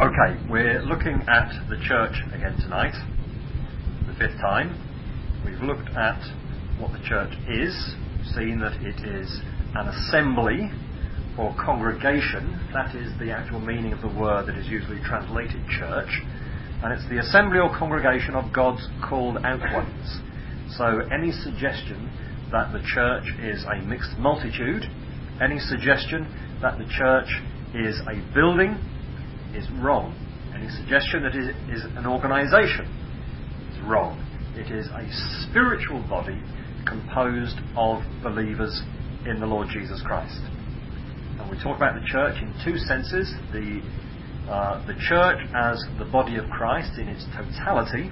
Okay, we're looking at the church again tonight, the fifth time. We've looked at what the church is, seen that it is an assembly or congregation. That is the actual meaning of the word that is usually translated church. And it's the assembly or congregation of God's called out ones. So any suggestion that the church is a mixed multitude, any suggestion that the church is a building, is wrong. Any suggestion that it is an organisation is wrong. It is a spiritual body composed of believers in the Lord Jesus Christ. And we talk about the church in two senses: the church as the body of Christ in its totality,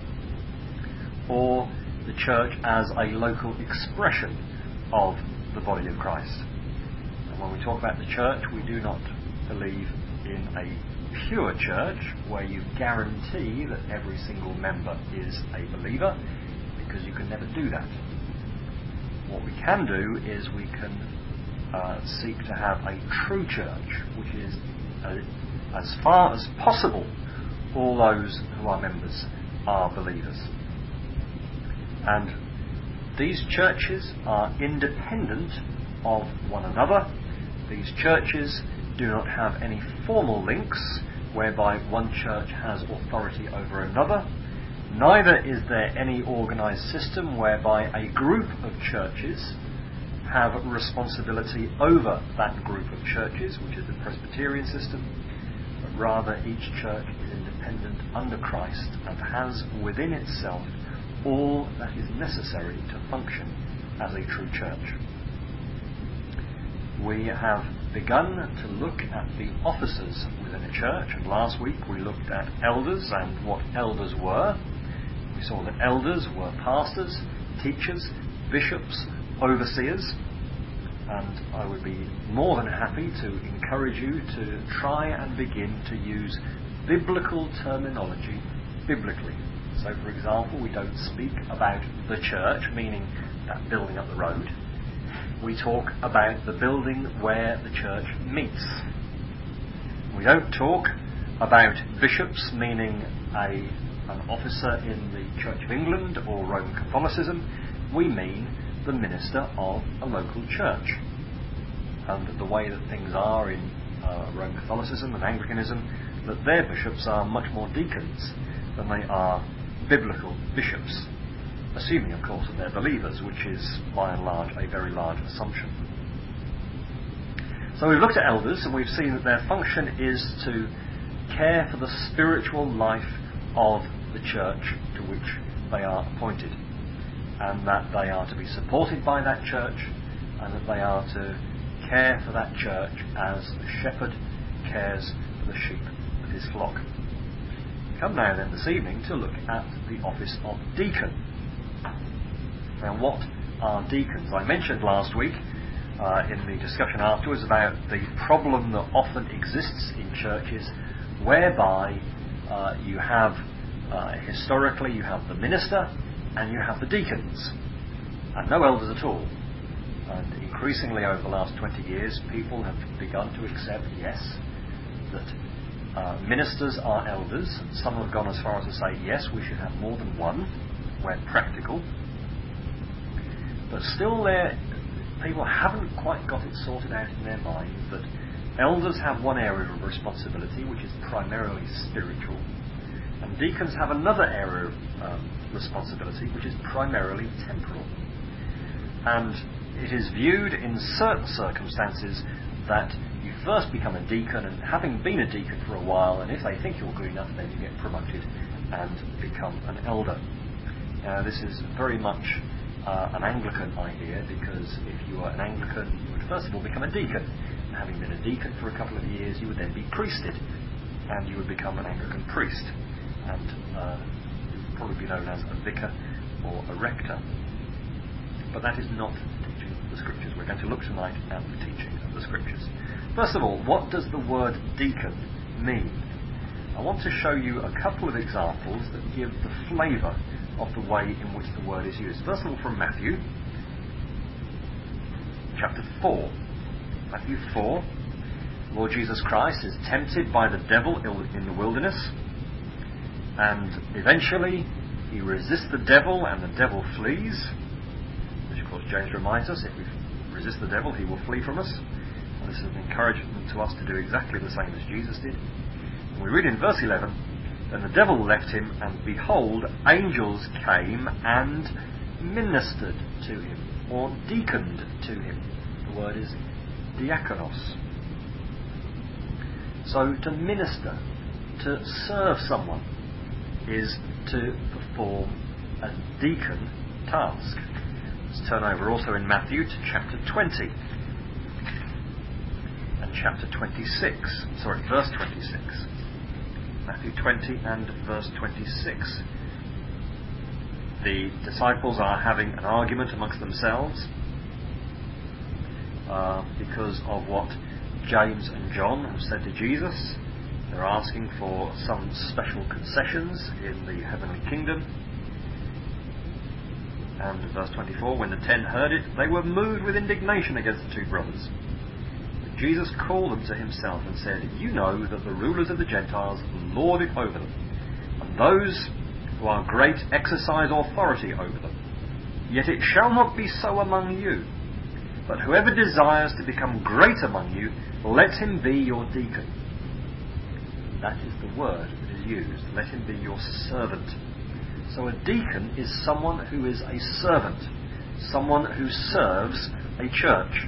or the church as a local expression of the body of Christ. And when we talk about the church, we do not believe in a pure church where you guarantee that every single member is a believer, because you can never do that. What we can do is we can seek to have a true church, which is as far as possible all those who are members are believers. And these churches are independent of one another. These churches do not have any formal links whereby one church has authority over another. Neither is there any organised system whereby a group of churches have responsibility over that group of churches, which is the Presbyterian system, but rather each church is independent under Christ and has within itself all that is necessary to function as a true church. We have begun to look at the officers within a church, and last week we looked at elders and what elders were. We saw that elders were pastors, teachers, bishops, overseers, and I would be more than happy to encourage you to try and begin to use biblical terminology biblically. So, for example, we don't speak about the church, meaning that building up the road. We talk about the building where the church meets. We don't talk about bishops, meaning an officer in the Church of England or Roman Catholicism. We mean the minister of a local church. And the way that things are in Roman Catholicism and Anglicanism, that their bishops are much more deacons than they are biblical bishops, assuming, of course, that they're believers, which is, by and large, a very large assumption. So we've looked at elders, and we've seen that their function is to care for the spiritual life of the church to which they are appointed, and that they are to be supported by that church, and that they are to care for that church as a shepherd cares for the sheep of his flock. Come now then this evening to look at the office of deacon. Now, what are deacons? I mentioned last week in the discussion afterwards about the problem that often exists in churches whereby you have historically you have the minister and you have the deacons and no elders at all. And increasingly over the last 20 years people have begun to accept, yes, that ministers are elders. Some have gone as far as to say, yes, we should have more than one where practical. But still people haven't quite got it sorted out in their mind that elders have one area of responsibility which is primarily spiritual, and deacons have another area of responsibility which is primarily temporal. And it is viewed in certain circumstances that you first become a deacon, and having been a deacon for a while, and if they think you're good enough, then you get promoted and become an elder. This is very much an Anglican idea, because if you were an Anglican, you would first of all become a deacon, and having been a deacon for a couple of years, you would then be priested, and you would become an Anglican priest, and you would probably be known as a vicar or a rector. But that is not the teaching of the Scriptures. We're going to look tonight at the teaching of the Scriptures. First of all, what does the word deacon mean? I want to show you a couple of examples that give the flavour of the way in which the word is used. First of all, from Matthew chapter 4. Matthew 4, Lord Jesus Christ is tempted by the devil in the wilderness, and eventually he resists the devil and the devil flees, which of course James reminds us, if we resist the devil he will flee from us. And this is an encouragement to us to do exactly the same as Jesus did. And we read in verse 11, then the devil left him, and behold, angels came and ministered to him, or deaconed to him. The word is diakonos. So to minister, to serve someone, is to perform a deacon task. Let's turn over also in Matthew to chapter 20 and chapter 26. Verse 26. Matthew 20 and verse 26. The disciples are having an argument amongst themselves because of what James and John have said to Jesus. They're asking for some special concessions in the heavenly kingdom. And verse 24, when the 10 heard it, they were moved with indignation against the two brothers. But Jesus called them to himself and said, you know that the rulers of the Gentiles lord it over them, and those who are great exercise authority over them. Yet it shall not be so among you. But whoever desires to become great among you, let him be your deacon. That is the word that is used. Let him be your servant. So a deacon is someone who is a servant, someone who serves a church.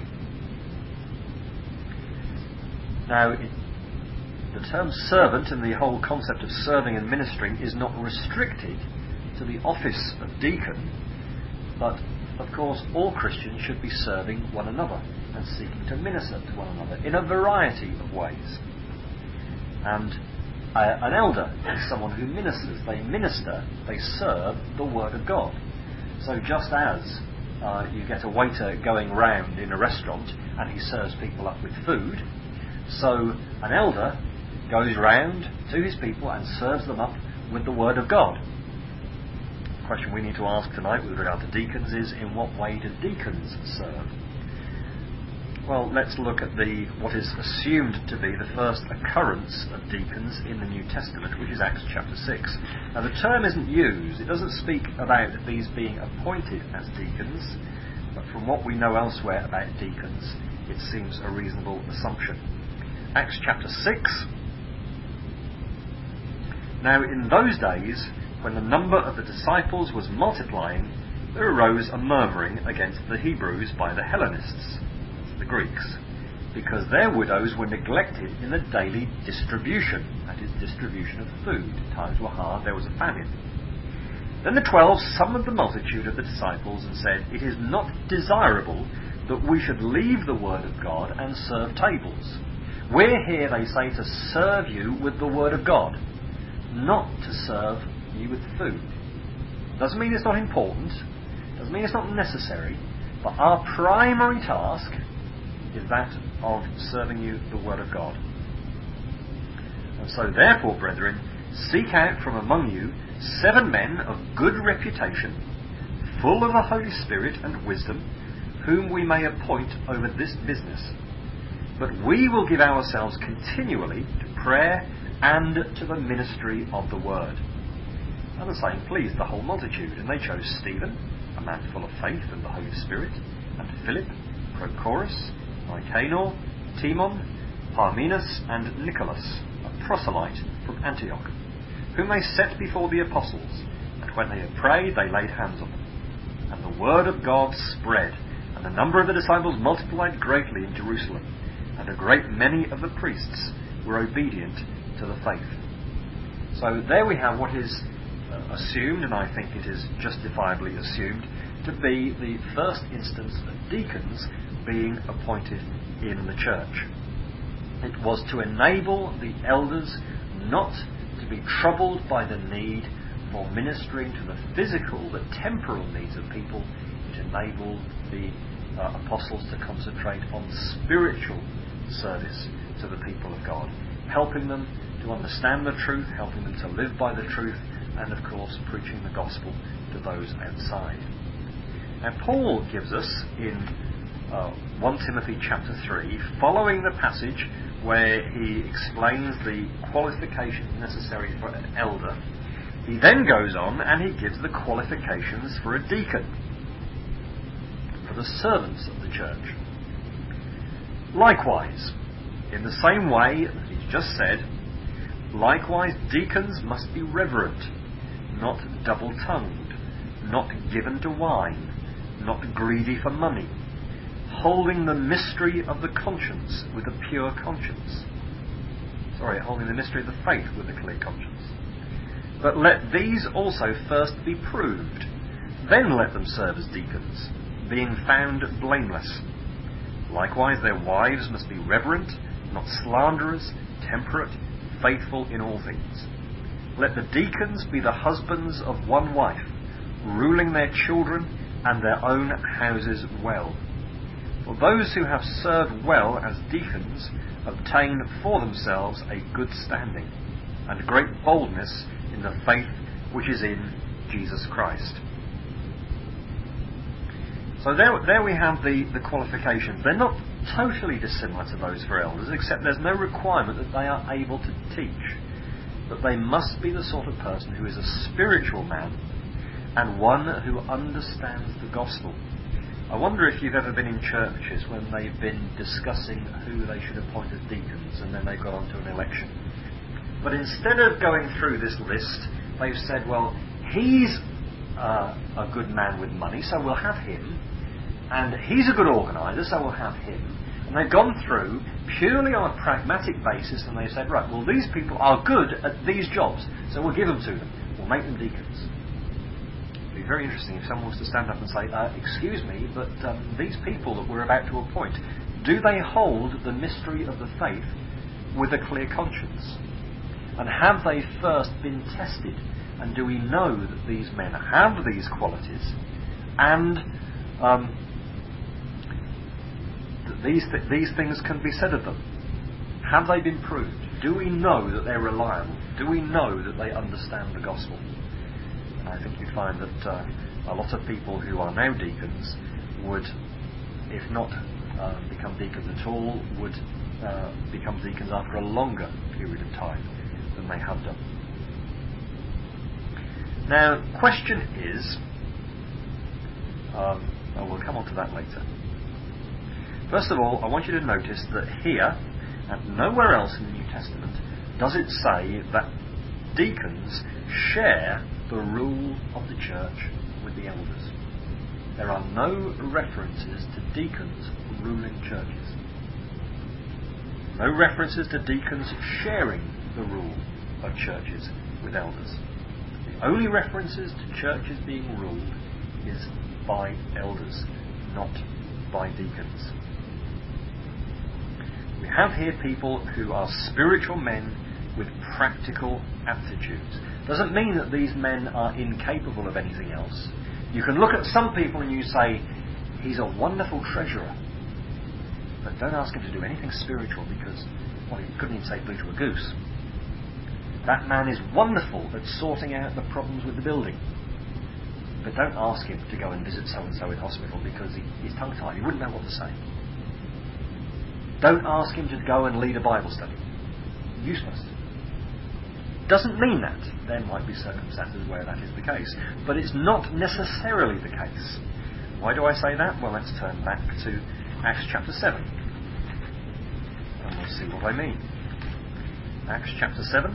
Now, the term servant and the whole concept of serving and ministering is not restricted to the office of deacon, but of course all Christians should be serving one another and seeking to minister to one another in a variety of ways. And an elder is someone who ministers. They minister, they serve the Word of God. So just as you get a waiter going round in a restaurant and he serves people up with food, so an elder goes round to his people and serves them up with the Word of God. The question we need to ask tonight with regard to deacons is, in what way do deacons serve? Well, let's look at what is assumed to be the first occurrence of deacons in the New Testament, which is Acts chapter 6. Now the term isn't used, it doesn't speak about these being appointed as deacons, but from what we know elsewhere about deacons, it seems a reasonable assumption. Acts chapter 6. Now in those days, when the number of the disciples was multiplying, there arose a murmuring against the Hebrews by the Hellenists, the Greeks, because their widows were neglected in the daily distribution, that is, distribution of food. Times were hard, there was a famine. Then the 12 summoned the multitude of the disciples and said, it is not desirable that we should leave the word of God and serve tables. We're here, they say, to serve you with the word of God, not to serve you with food. Doesn't mean it's not important, doesn't mean it's not necessary, but our primary task is that of serving you the Word of God. And so therefore, brethren, seek out from among you 7 men of good reputation, full of the Holy Spirit and wisdom, whom we may appoint over this business. But we will give ourselves continually to prayer and to the ministry of the Word. And the saying pleased the whole multitude, and they chose Stephen, a man full of faith and the Holy Spirit, and Philip, Prochorus, Nicanor, Timon, Parmenas, and Nicholas, a proselyte from Antioch, whom they set before the apostles, and when they had prayed, they laid hands on them. And the word of God spread, and the number of the disciples multiplied greatly in Jerusalem, and a great many of the priests were obedient to the faith. So there we have what is assumed, and I think it is justifiably assumed, to be the first instance of deacons being appointed in the church. It was to enable the elders not to be troubled by the need for ministering to the physical, the temporal needs of people. It enabled the apostles to concentrate on spiritual service to the people of God, helping them to understand the truth, helping them to live by the truth, and of course preaching the gospel to those outside. Now Paul gives us in 1 Timothy chapter 3, following the passage where he explains the qualifications necessary for an elder. He then goes on and he gives the qualifications for a deacon, for the servants of the church. Likewise, in the same way that he's just said, likewise deacons must be reverent, not double-tongued, not given to wine, not greedy for money, holding the mystery of the conscience with a pure conscience. Holding the mystery of the faith with a clear conscience. But let these also first be proved, then let them serve as deacons, being found blameless. Likewise their wives must be reverent, not slanderers, temperate, faithful in all things. Let the deacons be the husbands of one wife, ruling their children and their own houses well. For those who have served well as deacons obtain for themselves a good standing, and great boldness in the faith which is in Jesus Christ. So there we have the qualifications. They're not totally dissimilar to those for elders, except there's no requirement that they are able to teach. But they must be the sort of person who is a spiritual man and one who understands the gospel. I wonder if you've ever been in churches when they've been discussing who they should appoint as deacons and then they've got onto an election. But instead of going through this list, they've said, well, he's a good man with money, so we'll have him. And he's a good organiser, so we'll have him. And they've gone through purely on a pragmatic basis and they said, right, well, these people are good at these jobs, so we'll give them to them. We'll make them deacons. It'd be very interesting if someone was to stand up and say, excuse me, but these people that we're about to appoint, do they hold the mystery of the faith with a clear conscience? And have they first been tested? And do we know that these men have these qualities and that these things can be said of them? Have they been proved? Do we know that they're reliable? Do we know that they understand the gospel? And I think you find that a lot of people who are now deacons would, if not become deacons at all, would become deacons after a longer period of time than they have done. Now, question is, we'll come on to that later. First of all, I want you to notice that here, and nowhere else in the New Testament, does it say that deacons share the rule of the church with the elders. There are no references to deacons ruling churches. No references to deacons sharing the rule of churches with elders. The only references to churches being ruled is by elders, not by deacons. We have here people who are spiritual men with practical aptitudes. Doesn't mean that these men are incapable of anything else. You can look at some people and you say, he's a wonderful treasurer, but don't ask him to do anything spiritual because, well, he couldn't even say blue to a goose. That man is wonderful at sorting out the problems with the building, but don't ask him to go and visit so-and-so in hospital because he's tongue-tied. He wouldn't know what to say. Don't ask him to go and lead a Bible study. Useless. Doesn't mean that. There might be circumstances where that is the case, but it's not necessarily the case. Why do I say that? Well, let's turn back to Acts chapter 7, and we'll see what I mean. Acts chapter 7.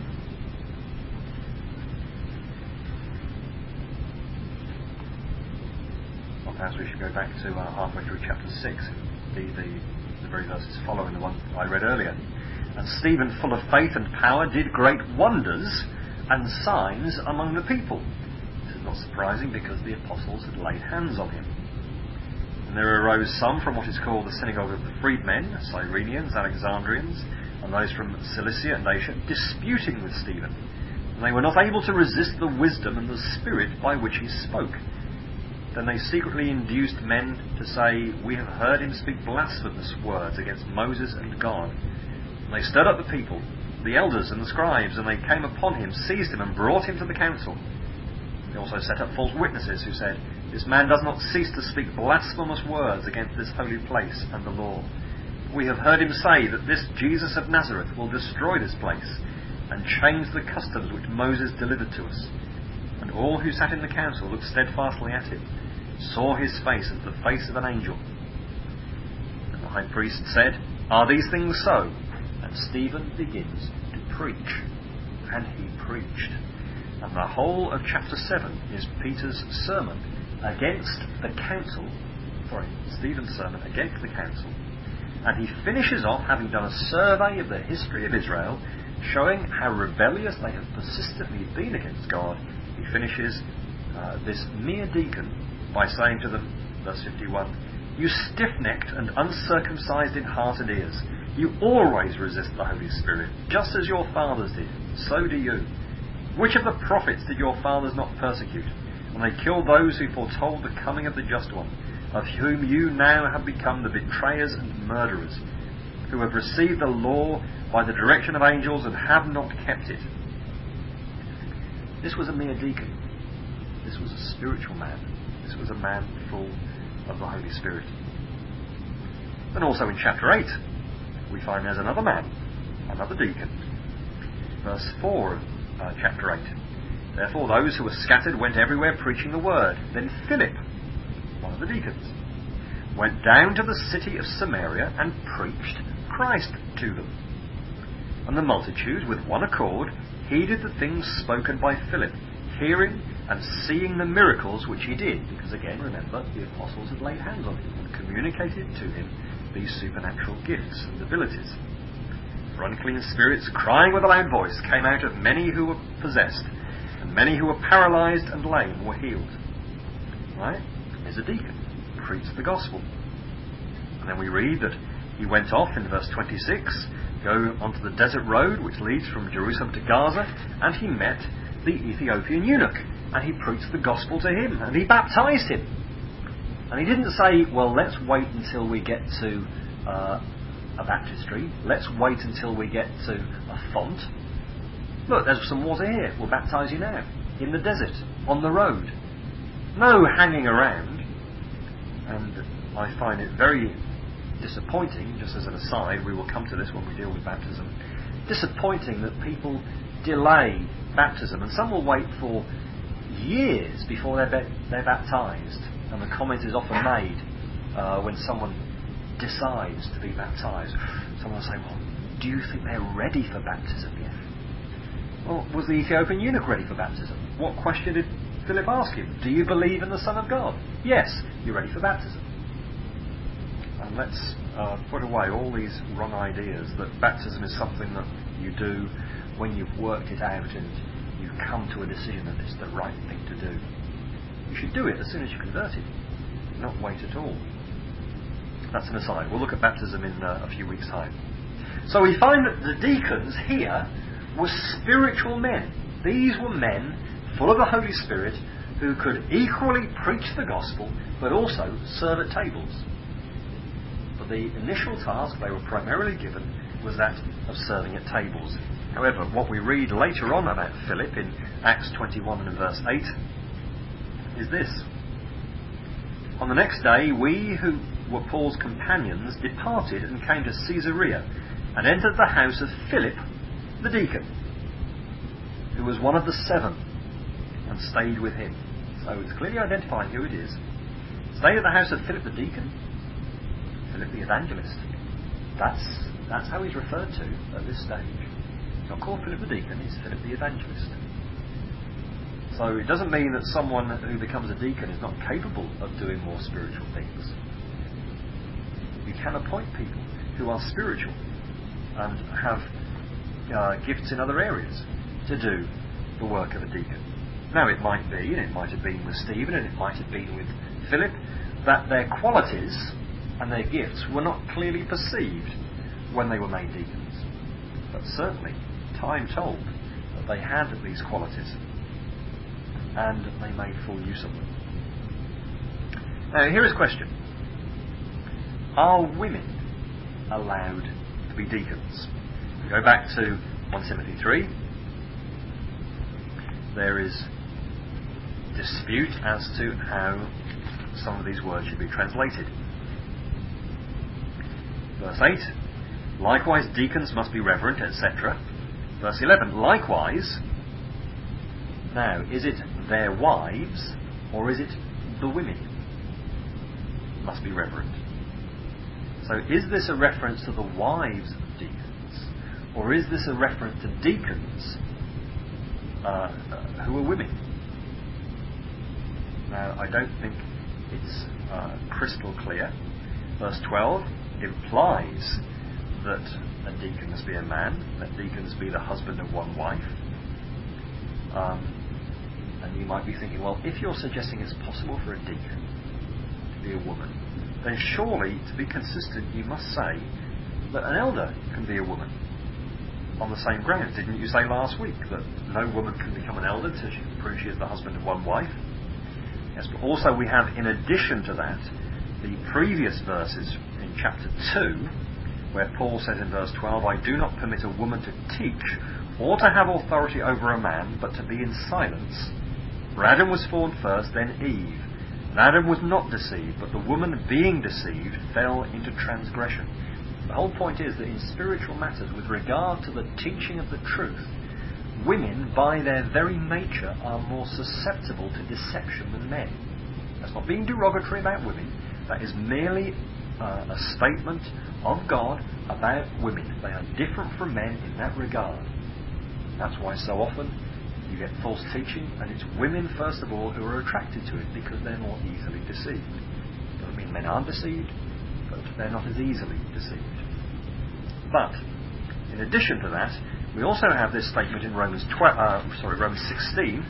Well, perhaps we should go back to halfway through chapter 6, the very verses following the one I read earlier. And Stephen, full of faith and power, did great wonders and signs among the people. This is not surprising because the apostles had laid hands on him. And there arose some from what is called the synagogue of the freedmen, Cyrenians, Alexandrians, and those from Cilicia and Asia, disputing with Stephen. And they were not able to resist the wisdom and the spirit by which he spoke. Then they secretly induced men to say, "We have heard him speak blasphemous words against Moses and God." And they stirred up the people, the elders and the scribes, and they came upon him, seized him, and brought him to the council. They also set up false witnesses who said, "This man does not cease to speak blasphemous words against this holy place and the law." We have heard him say that this Jesus of Nazareth will destroy this place and change the customs which Moses delivered to us. And all who sat in the council looked steadfastly at him, saw his face as the face of an angel. And the high priest said, "Are these things so?" And Stephen begins to preach. And he preached. And the whole of chapter 7 is Peter's sermon against the council. Stephen's sermon against the council. And he finishes off, having done a survey of the history of Israel, showing how rebellious they have persistently been against God. He finishes this mere deacon by saying to them, verse 51, "You stiff-necked and uncircumcised in heart and ears, you always resist the Holy Spirit, just as your fathers did, so do you. Which of the prophets did your fathers not persecute? And they killed those who foretold the coming of the Just One, of whom you now have become the betrayers and murderers, who have received the law by the direction of angels and have not kept it." This was a mere deacon. This was a spiritual man. This was a man full of the Holy Spirit. And also in chapter 8, we find there's another man, another deacon. Verse 4 of chapter 8. "Therefore those who were scattered went everywhere preaching the word. Then Philip, one of the deacons, went down to the city of Samaria and preached Christ to them. And the multitude, with one accord, heeded the things spoken by Philip, hearing and seeing the miracles which he did." Because again, remember, the apostles had laid hands on him and communicated to him these supernatural gifts and abilities. "For unclean spirits, crying with a loud voice, came out of many who were possessed, and many who were paralysed and lame were healed." Right? Here's a deacon. Preached the gospel. And then we read that he went off in verse 26, go onto the desert road which leads from Jerusalem to Gaza, and he met the Ethiopian eunuch, and he preached the gospel to him, and he baptised him. And he didn't say, "Well, let's wait until we get to a baptistry. Let's wait until we get to a font. Look, there's some water here. We'll baptise you now. In the desert. On the road." No hanging around. And I find it very disappointing, just as an aside, we will come to this when we deal with baptism, disappointing that people delay baptism, and some will wait for years before they're baptised. And the comment is often made when someone decides to be baptised. Someone will say, "Well, do you think they're ready for baptism yet?" Well, was the Ethiopian eunuch ready for baptism? What question did Philip ask him? "Do you believe in the Son of God?" "Yes." "You're ready for baptism." And let's put away all these wrong ideas that baptism is something that you do when you've worked it out and you've come to a decision that it's the right thing to do. You should do it as soon as you're converted, not wait at all. That's an aside. We'll look at baptism in a few weeks' time. So we find that the deacons here were spiritual men. These were men full of the Holy Spirit who could equally preach the gospel but also serve at tables. But the initial task they were primarily given was that of serving at tables. However, what we read later on about Philip in Acts 21 and verse 8 is this: "On the next day we who were Paul's companions departed and came to Caesarea and entered the house of Philip the deacon, who was one of the 7, and stayed with him." So it's clearly identifying who it is. Stayed at the house of Philip the deacon, Philip the evangelist. That's how he's referred to at this stage. He's not called Philip the deacon, he's Philip the evangelist. So it doesn't mean that someone who becomes a deacon is not capable of doing more spiritual things. You can appoint people who are spiritual and have gifts in other areas to do the work of a deacon. Now it might be, and it might have been with Stephen, and it might have been with Philip, that their qualities and their gifts were not clearly perceived when they were made deacons. But certainly, time told that they had these qualities, and they made full use of them. Now here is a question. Are women allowed to be deacons? We go back to 1 Timothy 3. There is dispute as to how some of these words should be translated. Verse 8, likewise deacons must be reverent, etc. Verse 11, likewise, now, is it their wives, or is it the women must be reverent? So is this a reference to the wives of deacons, or is this a reference to deacons who are women? Now, I don't think it's crystal clear. Verse 12 implies that a deacon must be a man, that deacons be the husband of one wife. And you might be thinking, well, if you're suggesting it's possible for a deacon to be a woman, then surely, to be consistent, you must say that an elder can be a woman on the same grounds. Didn't you say last week that no woman can become an elder until she can prove she is the husband of one wife? Yes, but also we have, in addition to that, the previous verses in chapter 2, where Paul says in verse 12, I do not permit a woman to teach or to have authority over a man, but to be in silence. For Adam was formed first, then Eve. And Adam was not deceived, but the woman, being deceived, fell into transgression. The whole point is that in spiritual matters, with regard to the teaching of the truth, women, by their very nature, are more susceptible to deception than men. That's not being derogatory about women. That is merely a statement of God about women. They are different from men in that regard. That's why so often you get false teaching, and it's women, first of all, who are attracted to it because they're more easily deceived. Doesn't mean men aren't deceived, but they're not as easily deceived. But, in addition to that, we also have this statement in Romans 16.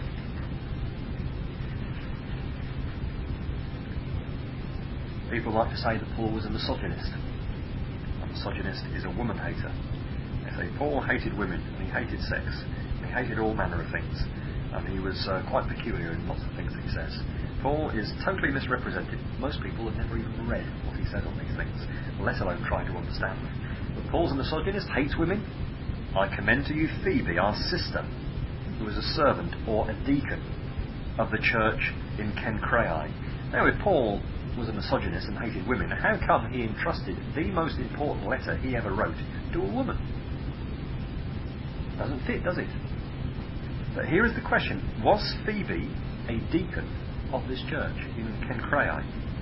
People like to say that Paul was a misogynist. A misogynist is a woman hater. They say Paul hated women, and he hated sex, and he hated all manner of things, and he was quite peculiar in lots of things that he says. Paul is totally misrepresented. Most people have never even read what he says on these things, let alone try to understand them. But Paul's a misogynist, hates women. I commend to you Phoebe, our sister, who was a servant or a deacon of the church in Cenchreae. Now, if Paul was a misogynist and hated women, how come he entrusted the most important letter he ever wrote to a woman? Doesn't fit, does it? But here is the question. Was Phoebe a deacon of this church in Cenchreae?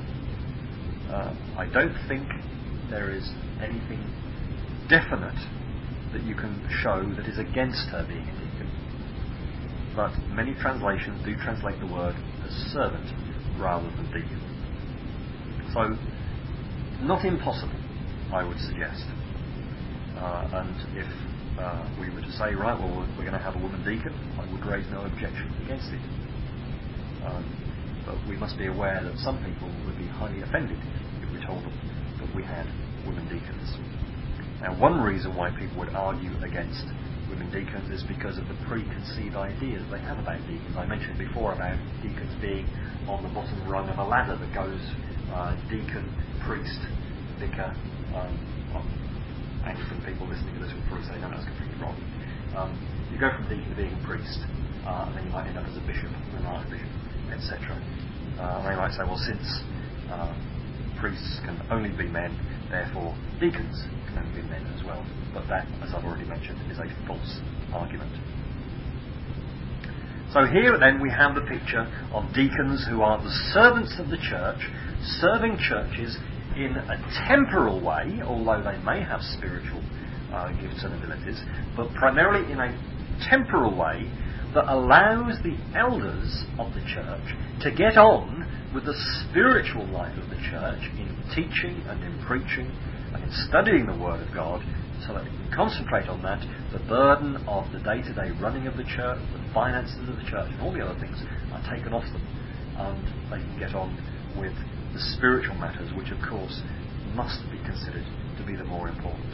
I don't think there is anything definite that you can show that is against her being a deacon. But many translations do translate the word as servant rather than deacon. So, not impossible, I would suggest. And if we were to say, right, well, we're going to have a woman deacon, I would raise no objection against it. But we must be aware that some people would be highly offended if we told them that we had women deacons. Now, one reason why people would argue against women deacons is because of the preconceived ideas they have about deacons. I mentioned before about deacons being on the bottom rung of a ladder that goes deacon, priest, vicar. Anglican people listening to this will probably say, no, that's completely wrong. You go from deacon to being a priest, and then you might end up as a bishop, an archbishop, etc. They might say, well, since priests can only be men, therefore deacons can only be men as well. But that, as I've already mentioned, is a false argument. So here then we have the picture of deacons who are the servants of the church, serving churches in a temporal way, although they may have spiritual gifts and abilities, but primarily in a temporal way that allows the elders of the church to get on with the spiritual life of the church in teaching and in preaching and in studying the Word of God, so that they can concentrate on that. The burden of the day-to-day running of the church, the finances of the church, and all the other things are taken off them, and they can get on with the spiritual matters, which of course must be considered to be the more important.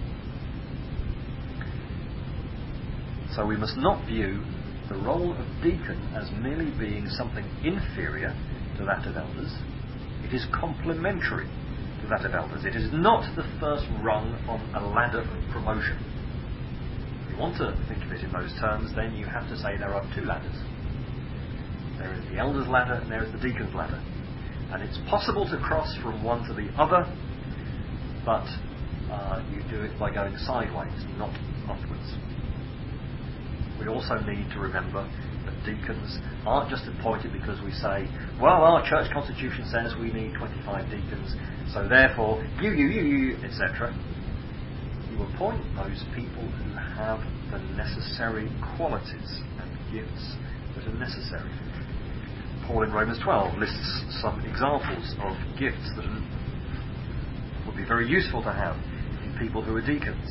So we must not view the role of deacon as merely being something inferior to that of elders. It is complementary to that of elders. It is not the first rung on a ladder of promotion. If you want to think of it in those terms, then you have to say there are two ladders. There is the elder's ladder and there is the deacon's ladder. And it's possible to cross from one to the other, but you do it by going sideways, not upwards. We also need to remember that deacons aren't just appointed because we say, well, our church constitution says we need 25 deacons, so therefore you, etc. You appoint those people who have the necessary qualities and gifts that are necessary. Paul in Romans 12 lists some examples of gifts that would be very useful to have in people who are deacons.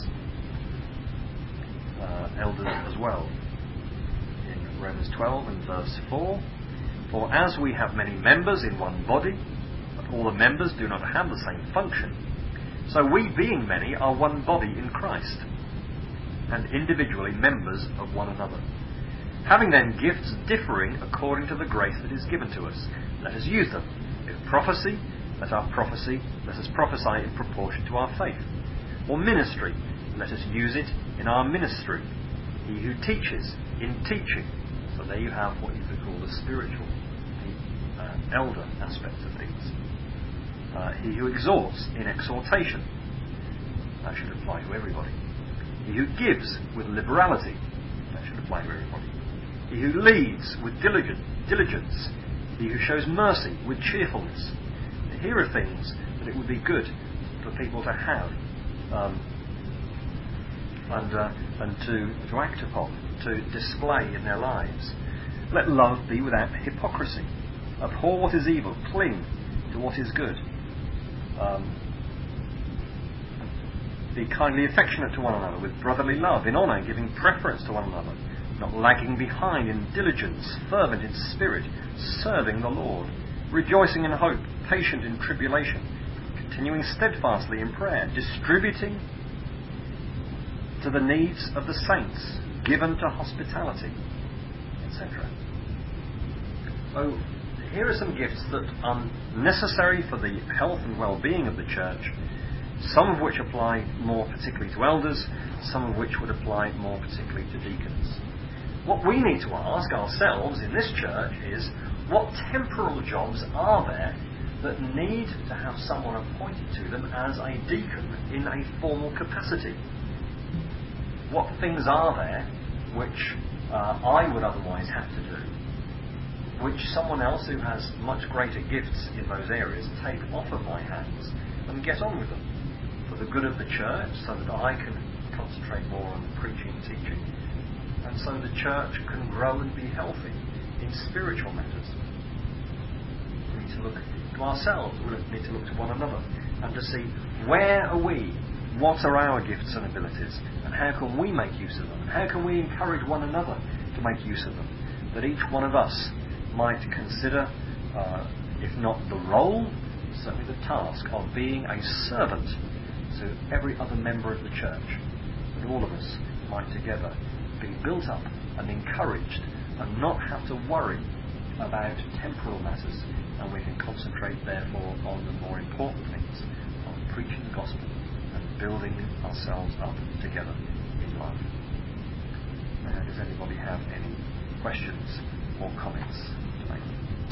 Elders as well. In Romans 12 and verse 4, for as we have many members in one body, but all the members do not have the same function, so we being many are one body in Christ, and individually members of one another. Having then gifts differing according to the grace that is given to us, let us use them. If prophecy, let us prophesy in proportion to our faith. Or ministry, let us use it in our ministry. He who teaches, in teaching. So there you have what you could call the spiritual, the elder aspect of things. He who exhorts, in exhortation. That should apply to everybody. He who gives with liberality. That should apply to everybody. He who leads with diligence. He who shows mercy with cheerfulness. Here are things that it would be good for people to have and to act upon, to display in their lives. Let love be without hypocrisy. Abhor what is evil, cling to what is good. Be kindly affectionate to one another with brotherly love, in honour, giving preference to one another, not lagging behind in diligence, fervent in spirit, serving the Lord, rejoicing in hope, patient in tribulation, continuing steadfastly in prayer, distributing to the needs of the saints, given to hospitality, etc. So here are some gifts that are necessary for the health and well-being of the church, some of which apply more particularly to elders, some of which would apply more particularly to deacons. What we need to ask ourselves in this church is, what temporal jobs are there that need to have someone appointed to them as a deacon in a formal capacity? What things are there which I would otherwise have to do, which someone else who has much greater gifts in those areas take off of my hands and get on with them for the good of the church, so that I can concentrate more on preaching and teaching, and so the church can grow and be healthy in spiritual matters. We need to look to ourselves, we need to look to one another and to see, where are we? What are our gifts and abilities, and how can we make use of them? And how can we encourage one another to make use of them? That each one of us might consider, if not the role, certainly the task of being a servant to every other member of the church. That all of us might together be built up and encouraged and not have to worry about temporal matters, and we can concentrate therefore on the more important things, on preaching the gospel and building ourselves up together in love. Does anybody have any questions or comments to make?